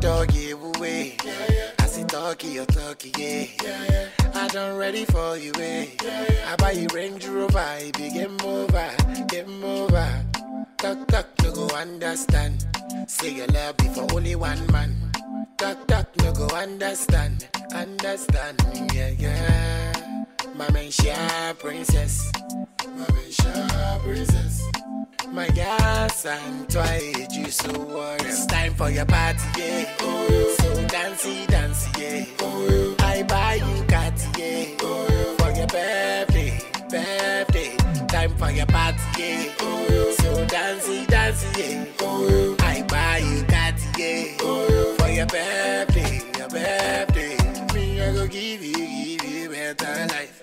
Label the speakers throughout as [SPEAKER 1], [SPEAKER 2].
[SPEAKER 1] doggy away. I see talkie, you talkie, yeah. I done ready for you, eh. I buy you Range Rover, I be game over. Talk, no go understand. Say your love be for only one man. Talk, no go understand, yeah. My man, princess. My gas and twice you so worried. It's time for your party, yeah. So dancey, yeah. I buy you cat, yeah. For your birthday. Time for your party, yeah. So dancey, yeah. I buy you cat, yeah. For your birthday. Me, I go give you better life.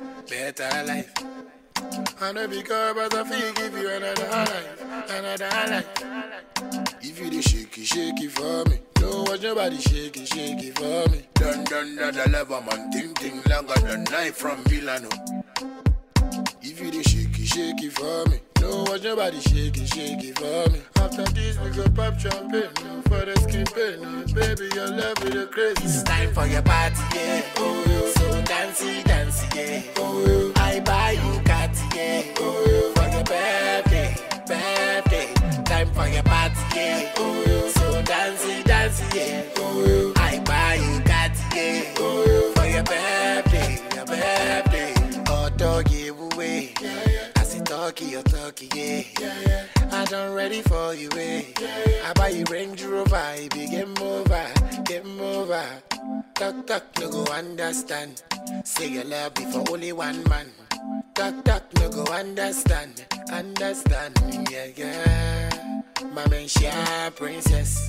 [SPEAKER 1] I know because but I feel give you another life. If you the shaky for me, don't watch nobody shaky for me. Dun the lever man, ting longer than knife from Milano. If you the shaky for me, don't watch nobody shaky for me. After this we go pop champagne, no for the skin pain, no baby your love with the crazy. It's time for your party, yeah. So dancey, yeah. I buy you cat, yeah. For your birthday. Time for your party, yeah. So dancey, yeah. I buy you cat, yeah. For your birthday. Oh doggy away. I see talkie, you talkie, yeah. I done ready for you, eh. I buy you Range Rover, I be game over. Talk, no go understand. Say your love be for only one man. Talk, no go understand, yeah. My man, princess.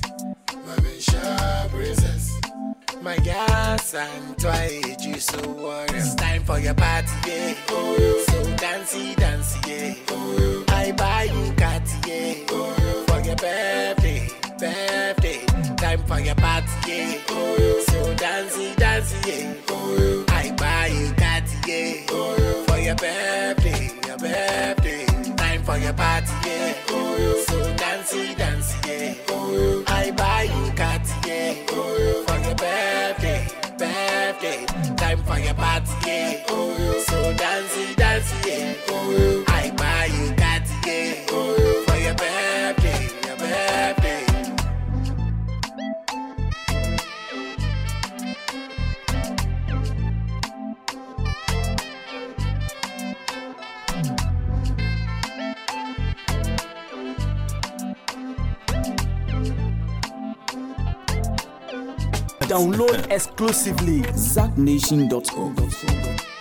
[SPEAKER 1] My gas and twice you so worried. It's time for your party, yeah. So dancey, yeah. I buy you cat, yeah. For your birthday. Time for your party, yeah. So dancey, yeah. I buy you cat, yeah. For your birthday. Time for your party, yeah. So dancey, yeah. I buy you cat, yeah. For your birthday. Time for your party, yeah. So dancey, yeah. I buy you cat, yeah. For your birthday.
[SPEAKER 2] Download exclusively ZackNation.org.